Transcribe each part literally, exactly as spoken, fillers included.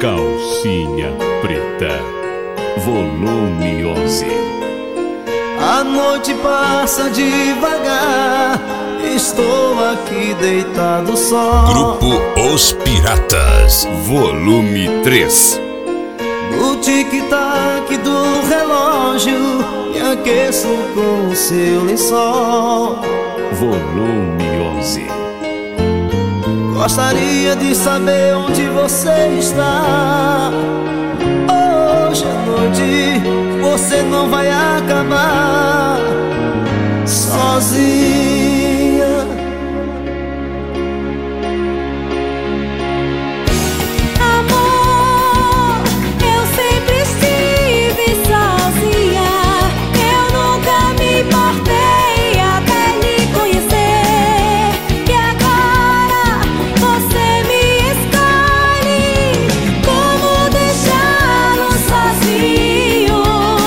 Calcinha Preta, volume onze. A noite passa devagar, estou aqui deitado só. Grupo Os Piratas, volume três. No tic-tac do relógio, me aqueço com o seu lençol. Volume onze. Gostaria de saber onde você está. Hoje à noite você não vai acabar sozinha. Amor, eu sempre estive sozinha. Eu nunca me importei até lhe conhecer. E agora você me escolhe. Como deixá-lo sozinho?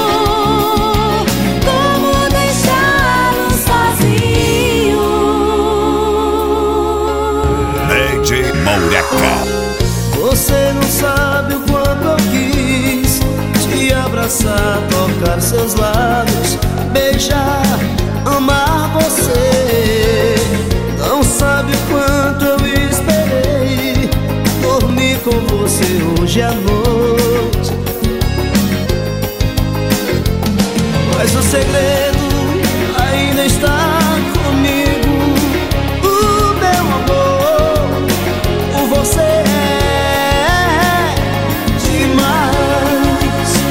Como deixá-lo sozinho? D J Maureca. Você não sabe o quanto eu quis te abraçar, tocar seus lábios, beijar, amar você. Não sabe o quanto eu esperei dormir com você hoje à noite. Mas o segredo ainda está comigo. O meu amor por você é demais.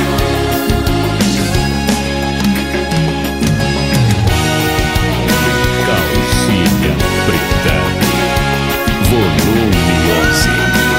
Calcinha Preta, volume onze.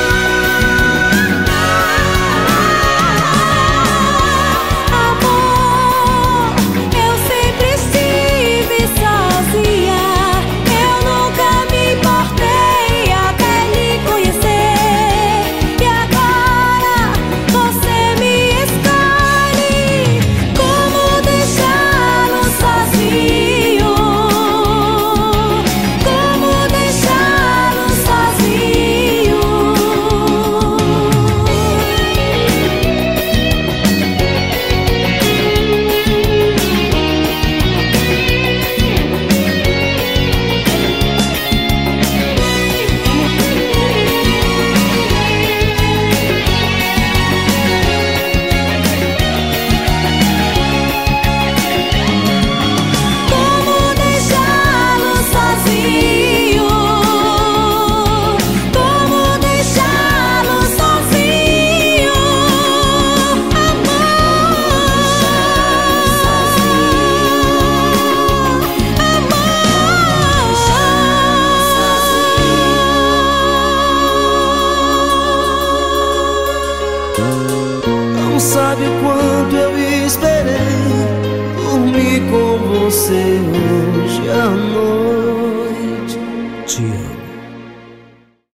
Amor, eu sempre estive sozinha. Eu nunca me importei até lhe conhecer. E agora você me escolhe. Como deixá-lo sozinho? Como deixá-lo sozinho? Como deixá-lo sozinho? Como deixá-lo sozinho? Não sabe o quanto eu esperei dormir com você hoje à noite. Te amo.